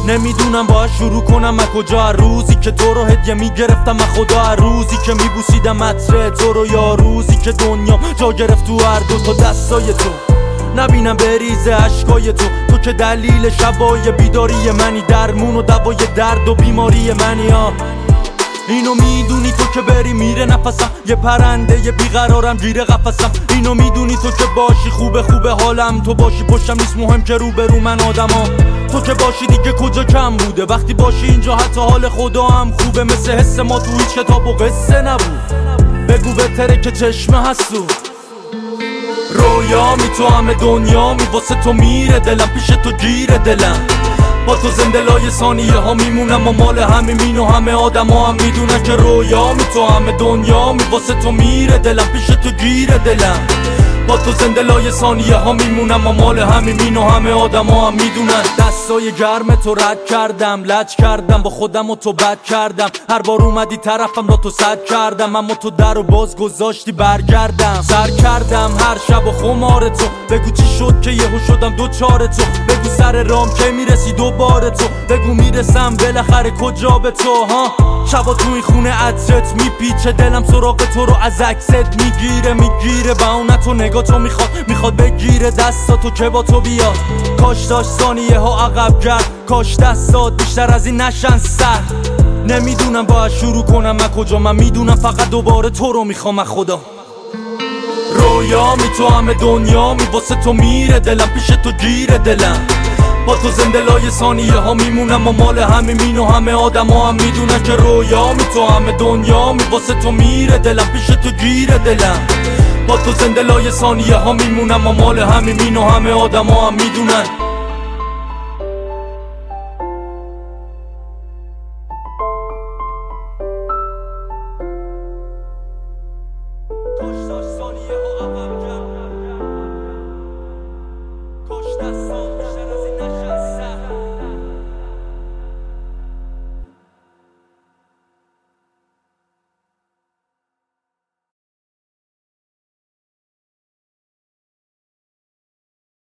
نمیدونم باید شروع کنم از کجا، روزی که تو رو هدیه میگرفتم از خدا، روزی که میبوسیدم عطر تو رو، یا روزی که دنیام جا گرفت تو هر دو تا دستای تو، نبینم بریزه عشقای تو که دلیل شبای بیداری منی، درمون و دوای درد و بیماری منی. اینو میدونی تو که بری میره نفسم، یه پرنده یه بیقرارم گیره قفسم. اینو میدونی تو که باشی خوبه حالم، تو باشی پشتم نیست مهم که روبرو من آدمام. تو که باشی دیگه کجا کم بوده، وقتی باشی اینجا حتی حال خدا هم خوبه. مثل حس ما تو هیچ کتاب و قصه نبود، بگو بهتره که چشمه هستو. رویامی تو همه دنیامی، واسه تو میره دلم، پیش تو گیره دلم. با تو زنده لای ثانیه ها میمونم و مال همین و همه آدم ها هم میدونن که رویامی تو همه دنیامی، واسه تو میره دلم، پیش تو گیره دلم. با تو زنده لای ثانیه ها میمونم و مال همین و همه آدم ها هم میدونن. دستای گرم تو رد کردم، لج کردم با خودم و تو بد کردم. هر بار اومدی طرفم را تو صد کردم، اما تو در و باز گذاشتی برگردم. سر کردم هر شب و خمار تو، بگو چی شد که یهو شدم دوچار تو. بگو سر رام که میرسی دوباره تو، بگو میرسم بالاخره کجا به تو. ها شبا تو این خونه عطرت میپیچه، دلم سراغ تو رو از عکست میگیره. بهونه تو نگاه تو میخواد بگیره دستاتو که با تو بیاد. کاش داشت ثانیه ها عقب گرد، کاش دستات بیشتر از این نشن سر. نمیدونم باید شروع کنم از کجا، من میدونم فقط دوباره تو رو میخوام از خدا. رویامی تو همه دنیامی، واسه تو میره دلم، پیش تو گیره دلم. با تو زنده لای ثانیه ها میمونم و مال همین و همه آدم ها هم میدونن که رویامی تو همه دنیامی، واسه تو میره دلم، پیش تو گیره دلم. با تو زنده لای ثانیه ها میمونم و مال همین و همه آدم ها هم میدونن.